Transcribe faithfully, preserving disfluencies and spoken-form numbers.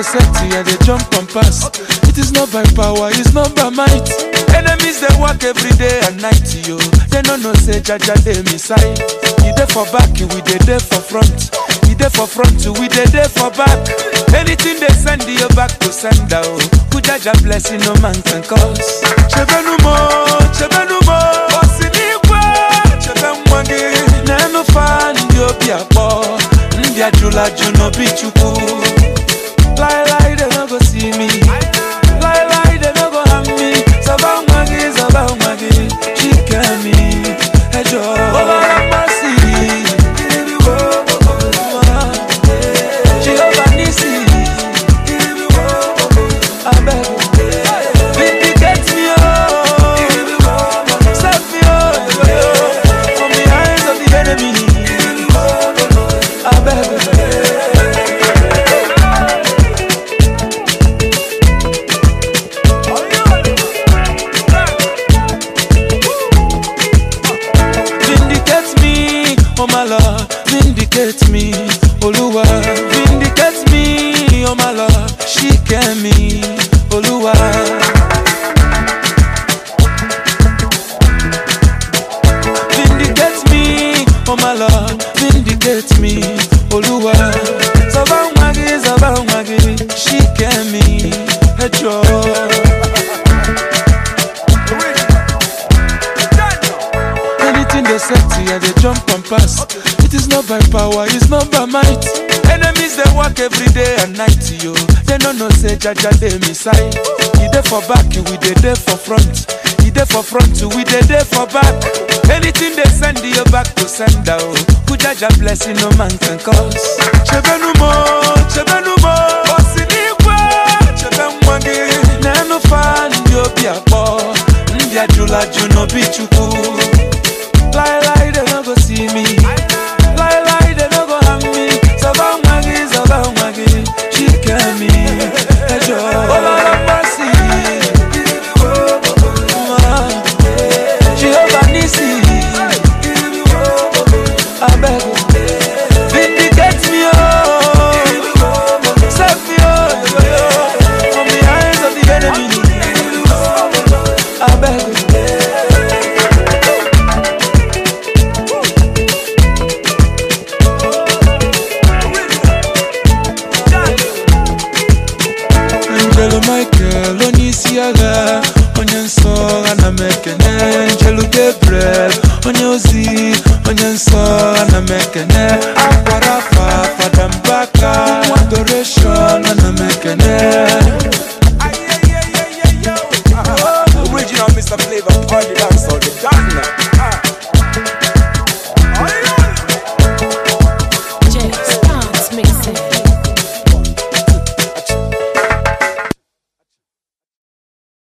set here, they jump and pass. It is not by power, it's not by might. Enemies they work every day and night, yo. They don't know say Jaja they missile. You there for back, we they there for front. You there for front, we they there for back. Anything they send you back to send out. Who Jaja blessing no man can cause. Chebenumo, chebenumo, osiniwa, chebemwagi. Neno fan yo biabo, ndia jula juno bichuku. Lie lie they no go see me. Lie lie they no go have me. Sabamwagi, sabamwagi, she can me. Ejo, oh mercy. Jehovah Nisi, I beg. Oh my Lord, vindicate me, Oluwa. Vindicate me, oh my Lord, shike me, Oluwa. Vindicate me, oh my Lord, vindicate me, Oluwa. Sabamwagi, sabamwagi, shike me, Ejo. Anything they set here, they jump and pass. It is not by power, it's not by might. Enemies they work every day and night, yo. They don't know say Jaja they missile. You there for back, we they there for front. You there for front, we they there for back. Anything they send you back to send out. Who Jaja blessing no man can cause. Chebenumo, chebenumo, osiniwa, chebemwagi. Neno fan yo biabo, ndia jula juno bichuku. Lie lie they no go see me. Lie lie they no go have me. Sabamwagi, sabamwagi, she can me. Ejo, oh Lord of mercy. Jehovah Nisi, I beg. Vindicate me, oh. Save me, oh, from the hands of the enemy. I beg. Angelo Michael, Onisiaga, Onyenso, Anamekene, Angelo Gabriel, Onyosi.